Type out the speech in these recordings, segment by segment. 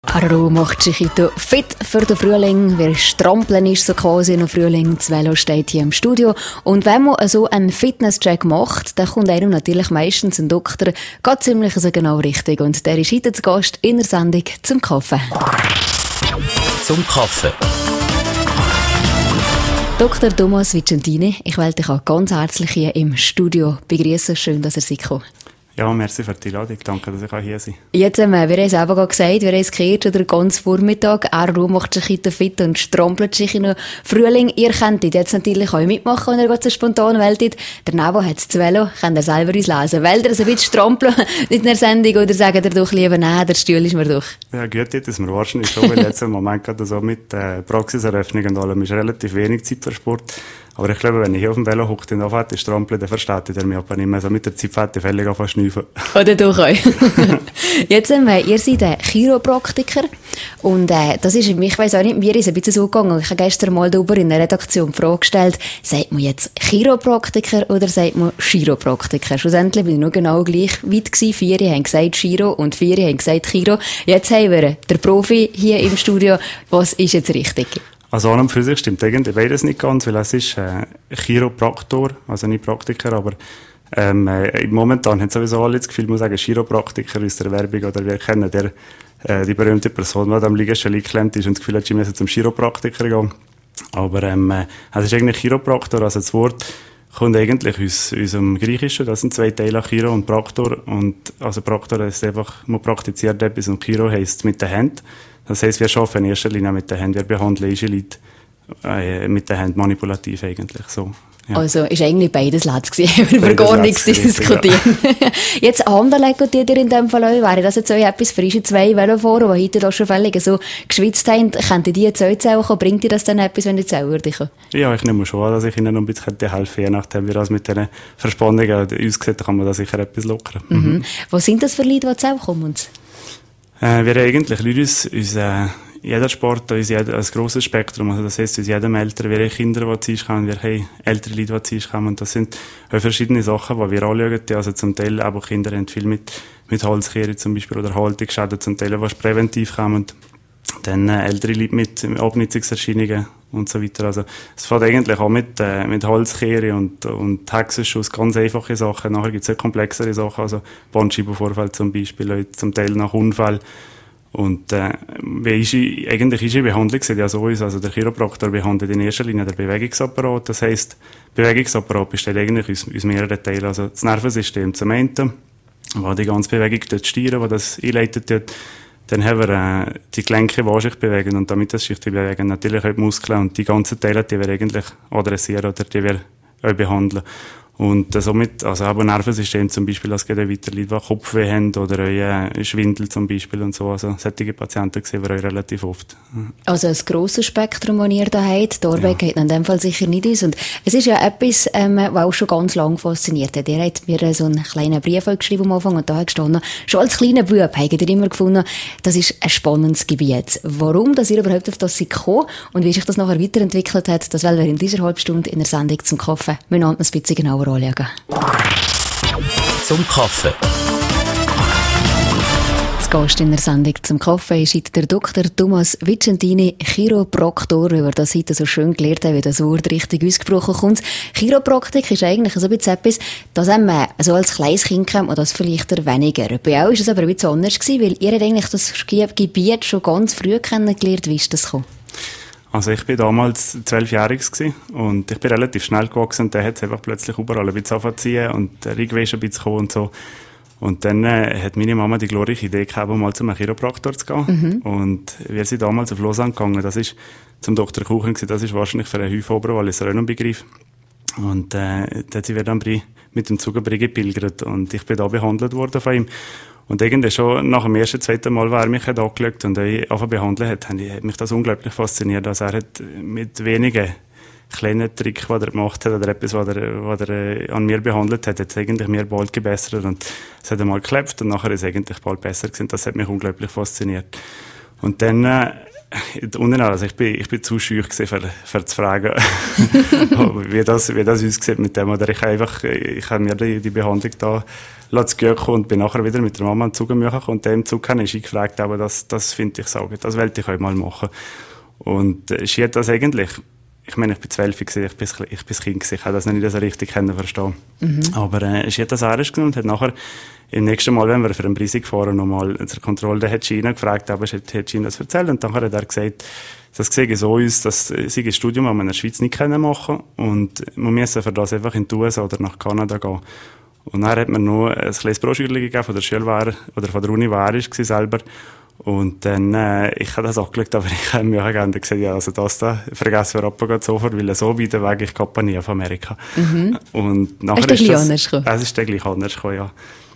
Aru macht sich heute fit für den Frühling. Wer strampeln ist so quasi im Frühling. Das Velo steht hier im Studio. Und wenn man so einen Fitnesscheck macht, dann kommt einem natürlich meistens ein Doktor geht ziemlich so genau richtig. Und der ist heute zu Gast in der Sendung «Zum Kaffee». Zum Kaffee. Dr. Thomas Vicentini, ich will dich auch ganz herzlich hier im Studio begrüßen. Schön, dass ihr seid gekommen. Ja, merci für die Einladung. Danke, dass ich hier sein kann. Jetzt wir haben es eben gerade gesagt, wir haben es gehört, oder ganz Vormittag. Aru macht sich heute fit und strampelt sich in den Frühling. Ihr könnt jetzt natürlich auch mitmachen, wenn ihr gerade so spontan wählt. Der Nebo hat das Velo, könnt ihr selber uns lesen. Wollt ihr so ein bisschen strampeln in der Sendung oder sagt ihr doch lieber, nein, der Stuhl ist mir doch? Ja, gut, das ist mir wahrscheinlich schon, weil jetzt im Moment gerade so mit Praxiseröffnung und allem ist relativ wenig Zeit für Sport. Aber ich glaube, wenn ich hier auf dem Velo hocke und anfange zu strampeln, dann versteht er mich aber nicht mehr. So mit der Zeit fällt die Fälle anfangen zu schnüffeln. Oder doch euch. Jetzt ihr seid ein Chiropraktiker. Und das ist, ich weiss auch nicht, mir ist ein bisschen so gegangen. Ich habe gestern mal darüber in der Redaktion die Frage gestellt, sagt man jetzt Chiropraktiker oder sagt man Chiropraktiker? Schlussendlich bin ich noch genau gleich weit gewesen. 4 haben gesagt Chiro und 4 haben gesagt Chiro. Jetzt haben wir den Profi hier im Studio. Was ist jetzt richtig? Also an und für sich stimmt eigentlich beides nicht ganz, weil es ist Chiropraktor, also nicht Praktiker, aber momentan haben sowieso alle das Gefühl, man sagen Chiropraktiker aus der Werbung oder wir kennen die berühmte Person, die am Liegestuhl geklemmt ist und das Gefühl hat, sie müssen zum Chiropraktiker gehen. Aber es ist eigentlich Chiropraktor, also das Wort kommt eigentlich aus unserem Griechischen, das sind 2 Teile, Chiro und Praktor. Und also Praktor heisst einfach, man praktiziert etwas und Chiro heisst mit den Händen. Das heisst, wir arbeiten in erster Linie mit den Händen, wir behandeln Leute mit den Händen manipulativ eigentlich, so. Ja. Also ist eigentlich beides Letzt gewesen, über gar nichts diskutieren. Ja. Jetzt Handelegen, die dir in dem Fall auch, wäre das jetzt etwas für diese 2 Velofahrer, die heute da schon völlig so geschwitzt haben, könnten die jetzt auch zählen, bringt dir das dann etwas, wenn die zählen würden? Ja, ich nehme schon an, dass ich ihnen noch ein bisschen helfen könnte, je nachdem, wie das mit diesen Verspannungen aussieht, kann man da sicher etwas lockern. Mhm. Was sind das für Leute, die zählen kommen? Wir haben eigentlich Leute aus jeder Sport, ein grosses Spektrum. Also das heisst, aus jedem Eltern, wir haben Kinder, die zu uns kommen, wir haben ältere Leute, die zu uns kommen. Und das sind auch verschiedene Sachen, die wir anschauen. Also zum Teil aber Kinder haben viel mit Halskehre zum Beispiel oder Haltungsschäden, zum Teil, die präventiv kommen. Dann ältere Leute mit Abnutzungserscheinungen und so weiter. Also es fängt eigentlich auch mit Halskehre und Hexenschuss, ganz einfache Sachen. Nachher gibt es auch komplexere Sachen, also Bandscheibenvorfall zum Beispiel, zum Teil nach Unfall. Und eigentlich ist die Behandlung ja so, also der Chiropraktor behandelt in erster Linie den Bewegungsapparat. Das heisst, der Bewegungsapparat besteht eigentlich aus mehreren Teilen. Also das Nervensystem zum einen, wo die ganze Bewegung dort steuern, wo das einleitet wird. Dann haben wir die Gelenke, die sich bewegen und damit das sich bewegen. Natürlich auch die Muskeln und die ganzen Teile, die wir eigentlich adressieren oder die wir auch behandeln. Und somit, also auch ein Nervensystem zum Beispiel, es geht auch weiter Leute, die Kopfweh haben oder auch Schwindel zum Beispiel und so. Also solche Patienten sehen wir auch relativ oft. Also ein grosses Spektrum, das ihr da habt. Die Arbeit geht in dem Fall sicher nicht aus. Und es ist ja etwas, was auch schon ganz lange fasziniert hat. Ihr habt mir so einen kleinen Brief geschrieben am Anfang und da hat gestanden, schon als kleiner Bub habt ihr immer gefunden, das ist ein spannendes Gebiet. Warum, dass ihr überhaupt auf das seid gekommen und wie sich das nachher weiterentwickelt hat, das wollen wir in dieser Halbstunde in der Sendung zum Kaffee miteinander ein bisschen genauer anschauen. Zum Kaffee. Zu Gast in der Sendung zum Kaffee ist heute der Dr. Thomas Vicentini, Chiropraktor, wie wir das heute so schön gelernt haben, wie das Wort richtig ausgesprochen kommt. Chiropraktik ist eigentlich so ein bisschen etwas, das man so als kleines Kind kennt und das vielleicht weniger. Bei euch war es aber ein bisschen anders gewesen, weil ihr eigentlich das Gebiet schon ganz früh kennengelernt. Wie ist das gekommen? Also ich bin damals 12-jährig und ich bin relativ schnell gewachsen und dann hat es einfach plötzlich überall ein bisschen angefangen und der Regenwäsche ein bisschen gekommen und so. Und dann hat meine Mama die glorreiche Idee gehabt, mal zum Chiropraktor zu gehen. Und wir sind damals auf Lausanne gegangen, das ist zum Dr. Kuchen gewesen, das ist wahrscheinlich für einen Häufenoberwalliser auch noch ein Begriff. Und da sind wir dann mit dem Zug gepilgert und ich bin da behandelt worden von ihm. Und irgendwie schon nach dem ersten, zweiten Mal, wo er mich angeschaut und angefangen behandelt hat mich das unglaublich fasziniert. Also er hat mit wenigen kleinen Tricks, die er gemacht hat, oder etwas, was er an mir behandelt hat, hat es eigentlich mir bald gebessert. Und es hat einmal geklappt und nachher ist es eigentlich bald besser gewesen. Das hat mich unglaublich fasziniert. Und dann Also ich bin zu scheu gewesen, für zu fragen, wie das aussieht mit dem. Oder ich habe mir die Behandlung da zu gehen kommen und bin nachher wieder mit der Mama in den Zug gekommen. Und dem Zug habe ich gefragt, aber das finde ich sauber. Das wollte ich heute mal machen. Und sie hat das eigentlich, ich meine, ich bin 12 gewesen, ich bin Kind gewesen, ich habe das nicht so richtig verstehen. Aber sie hat das ernst genommen und hat nachher im nächsten Mal, wenn wir für einen Preis gefahren, nochmal zur Kontrolle, dann hat sie ihn gefragt, aber hat sie ihm das erzählt. Und dann hat er gesagt, das sehe so aus, dass sie ein Studium in der Schweiz nicht machen können und wir müssen für das einfach in die USA oder nach Kanada gehen. Und dann hat mir noch ein kleines Broschürchen gegeben von der Schule, oder von der Uni, wo er war selber. Und dann, ich habe das angeschaut, aber ich habe mir auch gerne gesagt, ja, also das da, vergessen wir ab sofort, weil so weit weg, ich kann nie auf Amerika. Und nachher ist das anders gekommen? Es ist dann gleich anders gekommen, ja.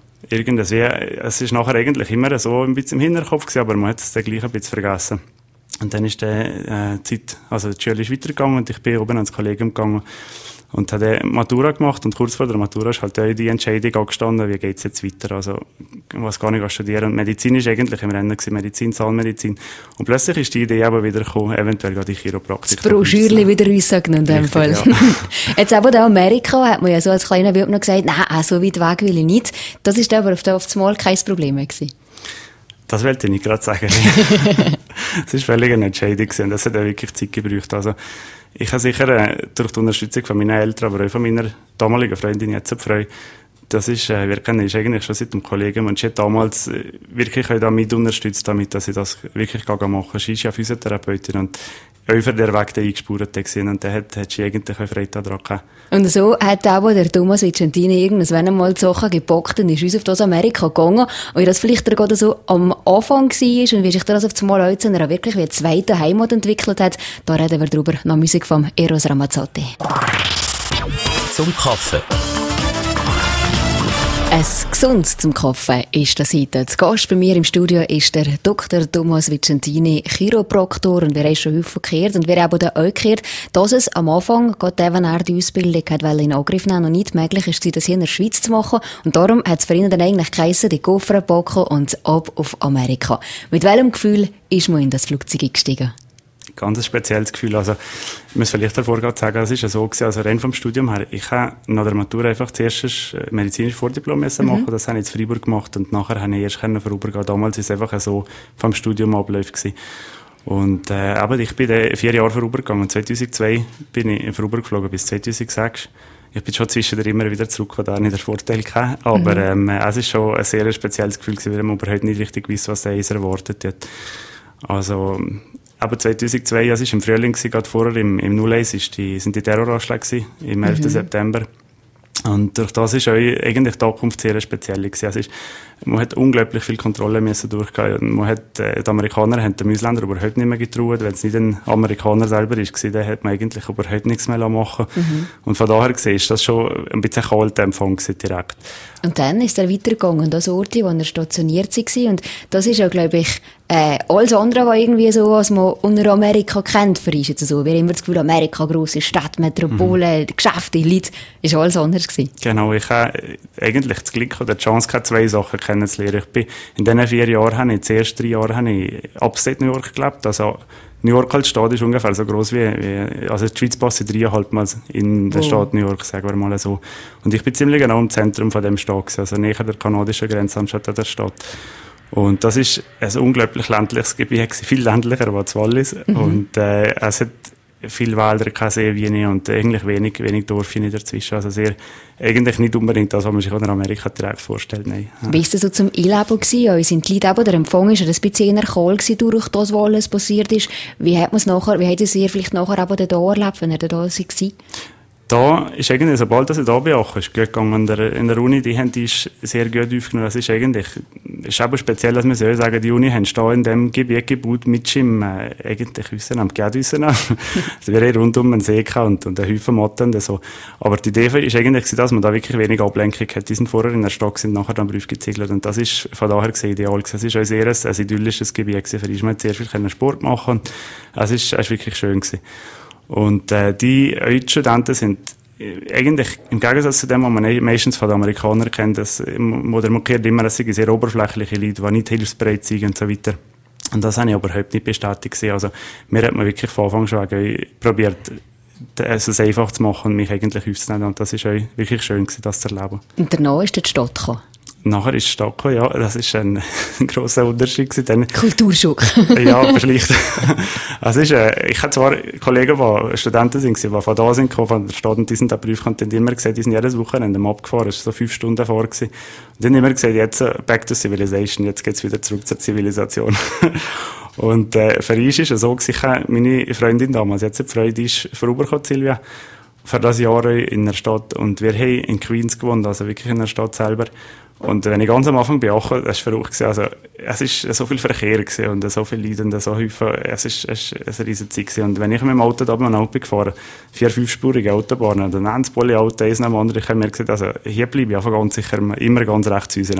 Es ist nachher eigentlich immer so ein bisschen im Hinterkopf gewesen, aber man hat es dann gleich ein bisschen vergessen. Und dann ist die Schule ist weitergegangen und ich bin oben ans Kollegium gegangen und habe Matura gemacht und kurz vor der Matura ist halt auch die Entscheidung angestanden, wie geht's jetzt weiter, also was kann ich studieren. Und Medizin ist eigentlich im Rennen gewesen, Medizin, Zahnmedizin. Und plötzlich ist die Idee aber wieder gekommen, eventuell gerade die Chiropraktik. Das Broschürchen wieder raussagen in dem Fall. Ja. Jetzt aber in Amerika hat man ja so als kleiner Bub noch gesagt, nein, so weit weg will ich nicht. Das ist aber auf das Mal kein Problem gewesen. Das wollte ich nicht gerade sagen. Es war völlig eine Entscheidung und das hat auch wirklich Zeit gebraucht. Also, ich habe sicher durch die Unterstützung von meinen Eltern, aber auch von meiner damaligen Freundin jetzt gefreut. Das ist, wir kennen uns eigentlich schon seit dem Kollegium und sie hat damals wirklich auch damit unterstützt, damit, dass ich das wirklich machen kann. Sie ist ja Physiotherapeutin und auch für den Weg eingespurt gewesen und dann hat sie eigentlich auch Freude daran gehabt. Und so hat auch der Thomas Vicentini irgendwann einmal die Sachen gepackt und ist uns auf das Amerika gegangen. Und wie das vielleicht gerade so am Anfang war und wie sich das auf einmal auch zu einer wirklich wie zweiten Heimat entwickelt hat, da reden wir drüber nach Musik von Eros Ramazzotti. Zum Kaffee. Ein Gesundes zum Kaffee ist das heute. Zu Gast bei mir im Studio ist der Dr. Thomas Vicentini, Chiropraktor, und wir haben schon häufig gehört und wir haben auch gehört, dass es am Anfang, gerade wenn er die Ausbildung in Angriff nehmen noch nicht möglich ist, das hier in der Schweiz zu machen, und darum hat es für ihn dann eigentlich geheissen, die Koffer packen und ab auf Amerika. Mit welchem Gefühl ist man in das Flugzeug eingestiegen? Ganz ein spezielles Gefühl. Also, ich muss vielleicht davor gerade sagen, es ist ja so gewesen, also rein vom Studium her, ich habe nach der Matura einfach zuerst ein medizinisches Vordiplom machen, das habe ich in Freiburg gemacht und nachher habe ich erst vorübergehen. Damals ist es einfach so vom Studium abläuft gewesen. Und, aber ich bin 4 Jahre vorübergegangen. 2002 bin ich vorübergeflogen bis 2006. Ich bin schon zwischendurch immer wieder zurück, da habe ich den Vorteil gehabt. Aber, es ist schon ein sehr spezielles Gefühl gewesen, weil man überhaupt nicht richtig weiss, was da uns erwartet hat. Also, aber 2002, es war im Frühling, gerade vorher im 01, sind die Terroranschläge im 11. September. Und durch das ist auch eigentlich die Ankunft sehr speziell gewesen. Also man hat unglaublich viel Kontrolle müssen durchgehen. Die Amerikaner haben den Ausländern überhaupt nicht mehr getraut. Wenn es nicht ein Amerikaner selber war, dann hat man eigentlich überhaupt nichts mehr machen. Und von daher gesehen ist das schon ein bisschen kalter Empfang direkt. Und dann ist er weitergegangen, das Ort, wo er stationiert war. Und das ist ja, glaube ich, alles andere, was irgendwie so, was man unter Amerika kennt, für uns jetzt so. Wir haben immer das Gefühl, Amerika, grosse Stadt, Metropole, Geschäfte, Leute, ist alles anders gewesen. Genau, ich habe eigentlich das Glück oder die Chance gehabt, 2 Sachen kennenzulernen. In diesen 4 Jahren, die ersten 3 Jahre, habe ich upstate New York gelebt. Also, New York als Stadt ist ungefähr so gross also die Schweiz passt 3,5 Mal in den Staat New York, sagen wir mal so. Und ich bin ziemlich genau im Zentrum von dem Staat gewesen, also näher der kanadischen Grenze anstatt der Stadt. Und das ist ein unglaublich ländliches Gebiet, viel ländlicher als Wallis. Und es hat viele Wälder, keine Seen und eigentlich wenig Dörfchen dazwischen. Also eigentlich nicht unbedingt das, was man sich in Amerika direkt vorstellt. Nein. Ja. Wie war das so zum Einleben gewesen? Sind die Leute eben, der Empfang ist ein bisschen eher kahl gewesen, durch das, was alles passiert ist. Wie hat ihr vielleicht nachher eben da erlebt, wenn ihr da war? Da ist eigentlich, sobald das da beachte, ist gut gegangen. In der Uni, die haben die sehr gut aufgenommen. Das ist aber speziell, dass man so sagen, die Uni haben da in dem Gebiet gebaut mit Gym, eigentlich Hüssen geht Hüssen an. Also wir haben rund um einen See und einen Haufen Motten und so. Aber die Idee ist eigentlich, dass man da wirklich wenig Ablenkung hat. Die sind vorher in der Stadt, sind nachher dann Beruf gezügelt. Und das ist von daher gesehen ideal. Es ist auch sehr ein idyllisches Gebiet für uns. Man hat sehr viel Sport machen. Es ist wirklich schön gewesen. Und die Studenten sind eigentlich im Gegensatz zu dem, was man meistens von den Amerikanern kennt, oder man hört immer, dass sie sehr oberflächliche Leute, die nicht hilfsbereit sind und so weiter. Und das habe ich überhaupt nicht bestätigt gesehen. Also, mir hat man wirklich von Anfang schon probiert, es einfach zu machen und mich eigentlich aufzunehmen. Und das ist auch wirklich schön gewesen, das zu erleben. Und danach ist die Stadt gekommen? Nachher ist die Stadt gekommen, ja. Das ist ein grosser Unterschied gewesen. Kulturschock. Ja, aber schlicht. Also ich hatte zwar Kollegen, die Studenten sind, die von da sind gekommen, von der Stadt, und die sind da Prüf, und die haben immer gesagt, die sind jedes Wochenende mal abgefahren. Das war so 5 Stunden vor gewesen. Und die haben immer gesagt, jetzt back to civilization, jetzt geht's wieder zurück zur Zivilisation. Und für uns ist es so gewesen, meine Freundin damals, jetzt die Freude ist vorübergekommen, Silvia, für das Jahr in der Stadt. Und wir haben in Queens gewohnt, also wirklich in der Stadt selber. Und wenn ich ganz am Anfang bin, das war verrückt gewesen. Also, es ist so viel Verkehr gewesen und so viel Leute und so häufig. Es ist eine riesige Zeit gewesen. Und wenn ich mit dem Auto da bin, gefahren, 4-5-spurige Autobahnen, und dann haben sie alle Autos, eins nach dem anderen, ich habe mir gesagt, also, hier bleibe ich einfach ganz sicher immer ganz rechts raus.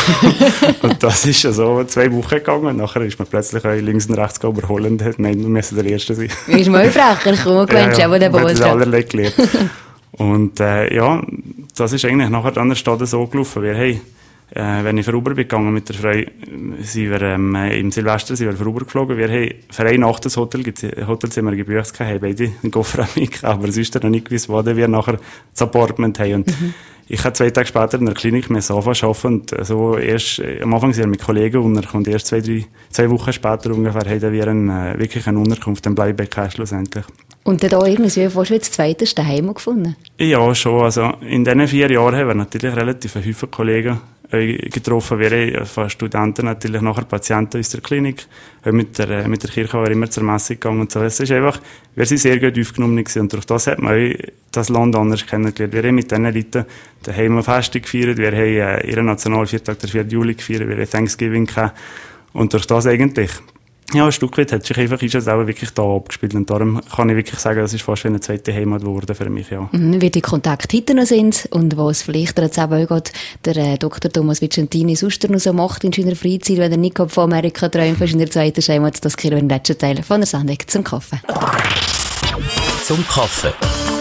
Und das ist so 2 Wochen gegangen, und nachher ist man plötzlich links und rechts überholen und hat gemeint, wir müssen der Erste sein. Ist mal frecher, komm, gewünscht, aber der Boden. Das ist allerlei gelernt. Und ja, das ist eigentlich nachher an der Stadt so gelaufen. Wir haben, wenn ich vorüber bin gegangen mit der Frau, sind wir im Silvester sind wir vorübergeflogen. Wir haben für eine Nacht das Hotelzimmer gebucht, haben beide einen Koffer mitgehabt, aber sonst noch nicht gewusst, wo wir nachher das Appartement haben. Und ich habe 2 Tage später in der Klinik arbeiten und so erst, am Anfang sind wir mit Kollegen untergekommen, und erst 2 Wochen später ungefähr haben wir wirklich eine Unterkunft, einen Bleibeck schlussendlich. Und dann da irgendwie fast wie das zweite Heim gefunden? Ja, schon. Also, in diesen 4 Jahren haben wir natürlich relativ viele Kollegen getroffen. Wir haben von Studenten natürlich nachher Patienten aus der Klinik. Mit der Kirche waren wir immer zur Messe gegangen und so. Es ist einfach, wir sind sehr gut aufgenommen gewesen. Und durch das hat man auch das Land anders kennengelernt. Wir haben mit diesen Leuten daheim eine Feste gefeiert. Wir haben ihren Nationalviertag, der 4. Juli gefeiert. Wir haben Thanksgiving gehabt. Und durch das eigentlich, ja, ein Stück weit hat sich einfach ist es auch wirklich da abgespielt. Und darum kann ich wirklich sagen, das ist fast wie eine zweite Heimat geworden für mich, ja. Wie die Kontakte heute noch sind und was vielleicht jetzt eben auch gerade der Dr. Thomas Vicentini sonst noch so macht in seiner Freizeit, wenn er nicht von Amerika träumt, in der zweiten Heimat, das kriegen wir im letzten Teil von der Sendung zum Kaffee. Zum Kaffee.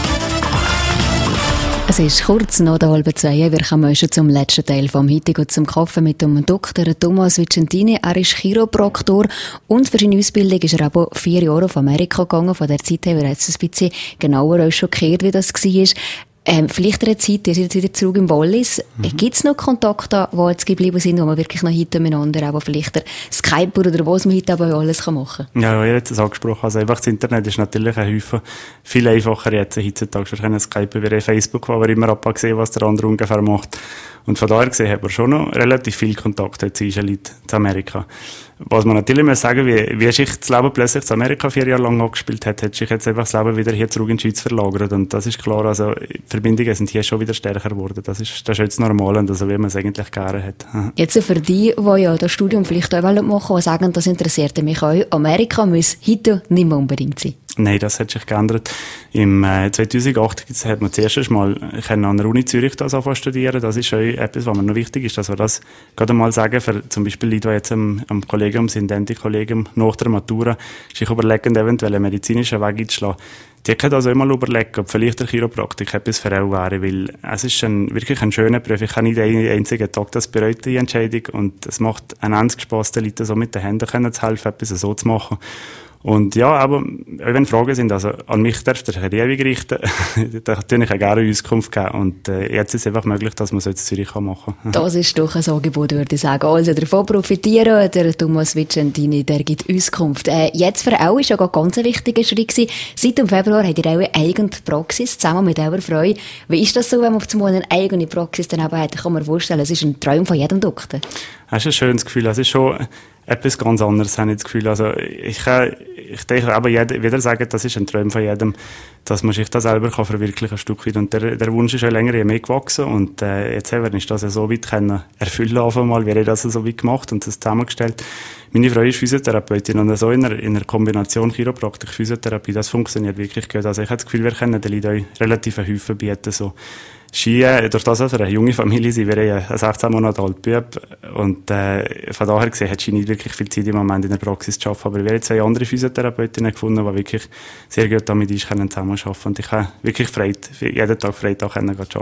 Es ist kurz nach der 1:30. Wir kommen schon zum letzten Teil vom heutigen zum Kaffee mit dem Dr. Thomas Vicentini. Er ist Chiropraktor und für seine Ausbildung ist er aber 4 Jahre auf Amerika gegangen. Von der Zeit haben wir jetzt ein bisschen genauer schockiert, wie das war. Vielleicht eine Zeit, ihr seid jetzt wieder zurück im Wallis. Gibt es noch Kontakte, die jetzt geblieben sind, wo man wirklich noch heute miteinander, aber vielleicht der Skype oder was man heute aber alles machen kann? Ja, ihr habt es angesprochen. Also einfach das Internet ist natürlich ein Haufen viel einfacher jetzt heutzutage. Wir können Skype über Facebook, wo wir immer abgesehen, was der andere ungefähr macht. Und von daher gesehen hat man schon noch relativ viel Kontakt zu Leuten zu Amerika. Was man natürlich muss sagen, wie sich das Leben plötzlich zu Amerika 4 Jahre lang angespielt hat sich jetzt einfach das Leben wieder hier zurück in die Schweiz verlagert. Und das ist klar, also die Verbindungen sind hier schon wieder stärker geworden. Das ist jetzt normal und also wie man es eigentlich gerne hat. Jetzt für die ja das Studium vielleicht auch machen wollen, die sagen, das interessiert mich auch. Amerika muss heute nicht mehr unbedingt sein. Nein, das hat sich geändert. Im 2008 hat man zuerst mal an der Uni Zürich das anfangen studieren. Das ist schon etwas, was mir noch wichtig ist, dass wir das gerade mal sagen, für zum Beispiel Leute, die jetzt am Kollegium sind, Kollegium nach der Matura, sich überlegen, eventuell einen medizinischen Weg einzuschlagen. Die können also immer überlegen, ob vielleicht der Chiropraktik etwas für auch wäre, weil es ist wirklich ein schöner Beruf. Ich habe nicht einen einzigen Tag das bereut, die Entscheidung, und es macht einen ernst Spass, den Leuten so mit den Händen zu helfen, etwas so zu machen. Und ja, aber wenn Fragen sind, also an mich darf der Herr ewig richten, da tue ich auch gerne Auskunft geben. Und jetzt ist es einfach möglich, dass man es jetzt in Zürich machen kann. Das ist doch ein Angebot, würde ich sagen. Also davon profitieren, der Thomas Vicentini, der gibt Auskunft. Jetzt für auch ist ja ein ganz wichtiger Schritt gewesen. Seit dem Februar habt ihr auch eine eigene Praxis, zusammen mit eurer Frau. Wie ist das so, wenn man auf einmal eine eigene Praxis daneben hat? Ich kann mir vorstellen, es ist ein Traum von jedem Doktor. Das ist ein schönes Gefühl. Es ist schon etwas ganz anderes, habe ich das Gefühl. Also ich denke, aber jeder sagt, das ist ein Traum von jedem, dass man sich das selber verwirklichen kann, ein Stück weit. Und der Wunsch ist schon länger mehr gewachsen. Und jetzt haben wir das so weit erfüllen können, wie ich das so weit gemacht und das zusammengestellt. Meine Frau ist Physiotherapeutin und so in einer Kombination Chiropraktik, Physiotherapie, das funktioniert wirklich gut. Also ich habe das Gefühl, wir können den Leuten auch relativ eine Hilfe bieten, so. Ski, durch das, dass wir eine junge Familie sind, wir haben einen 16 Monate alten Bub, und von daher gesehen hat Ski nicht wirklich viel Zeit im Moment in der Praxis zu arbeiten, aber wir haben 2 andere Physiotherapeutinnen gefunden, die wirklich sehr gut damit zusammenarbeiten können, und ich habe wirklich jeden Tag Freitag arbeiten.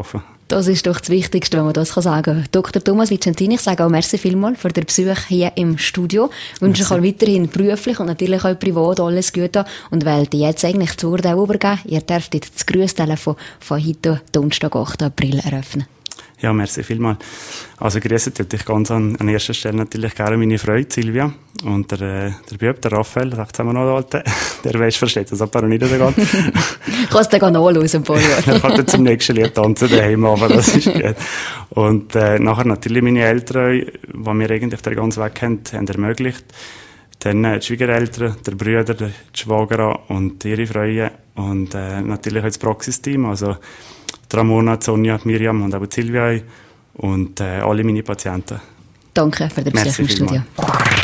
Das ist doch das Wichtigste, wenn man das sagen kann. Dr. Thomas Vicentini, ich sage auch merci vielmals für den Besuch hier im Studio. Ich wünsche euch weiterhin beruflich und natürlich auch privat alles Gute. Und weil die jetzt eigentlich zur Urteil übergeben, ihr dürft das Grüßtelefon von heute, Donnerstag, 8. April, eröffnen. Ja, merci vielmals. Also grüßen tue ich ganz an erster Stelle natürlich gerne meine Freundin Silvia und der Bub, der Raphael, sagt haben wir noch Alte, der weiss, versteht das aber noch nicht so gut. Kannst du den nachhören, ein paar Jahre. Er kann dann zum nächsten Lied tanzen daheim, aber das ist gut. Und nachher natürlich meine Eltern, die mir eigentlich den ganzen Weg haben ermöglicht. Dann die Schwiegereltern, der Brüder, die Schwager und ihre Freunde und natürlich auch das Praxisteam, also Ramona, Sonja, Miriam und auch Silvia und alle meine Patienten. Danke für den Besuch im Studio.